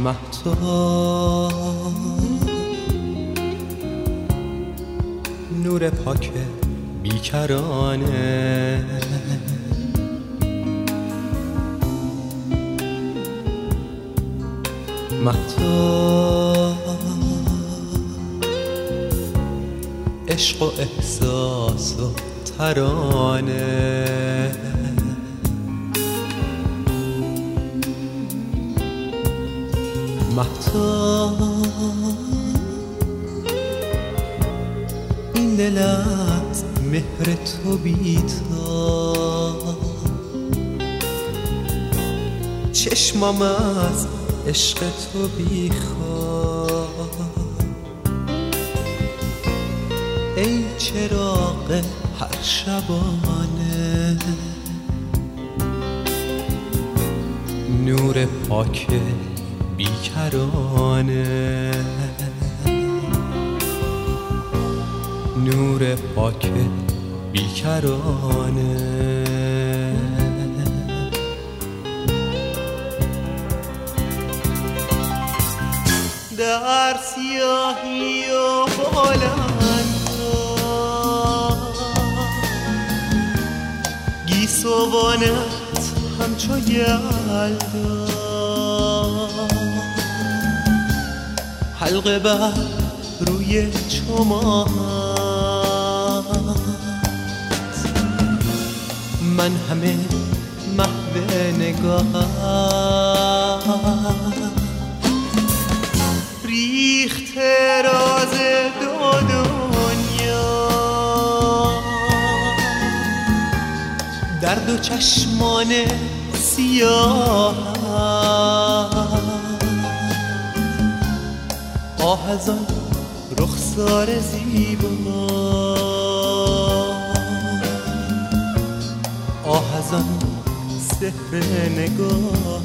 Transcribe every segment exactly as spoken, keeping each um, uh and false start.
مهتاب نور پاک بیکرانه، مهتاب عشق و احساس و ترانه، مهتاب این دل از مهر تو بیتاب، چشمم از عشق تو بیخواب، ای چراغ هر شبانه، نور پاک بیکرانه، نور پاک بیکرانه. در سیاهی و بلند گیسوانت همچو یلدا، حلقه بر روی چماهت، من همه محو نگاهت، ریخت راز دو دنیا در دو چشمان سیاه، آه از آن رخسار زیبا، آه از آن سحر نگاه.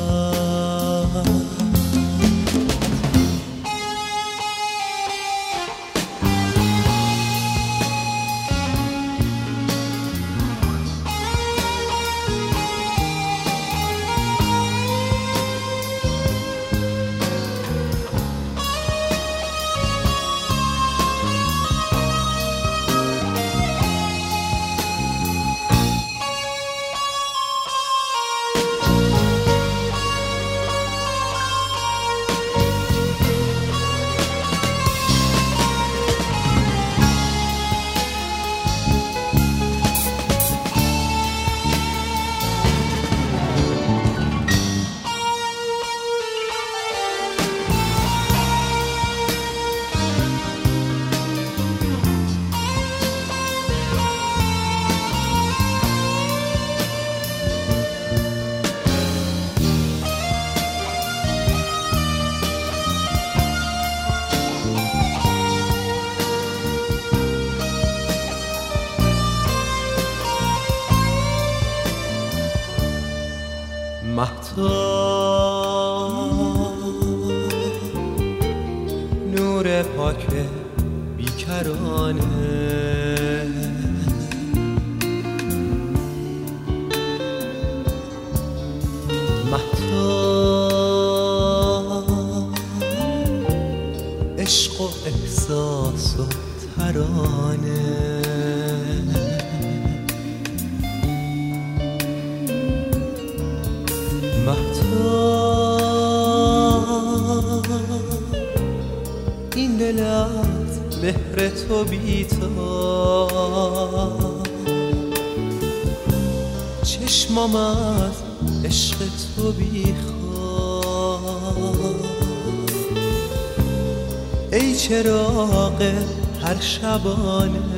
مهتاب نور پاک بیکرانه، مهتاب عشق و احساس و ترانه، مهتاب این دل از مهر تو بیتاب، چشمم از عشق تو بیخواب، ای چراغ هر شبانه،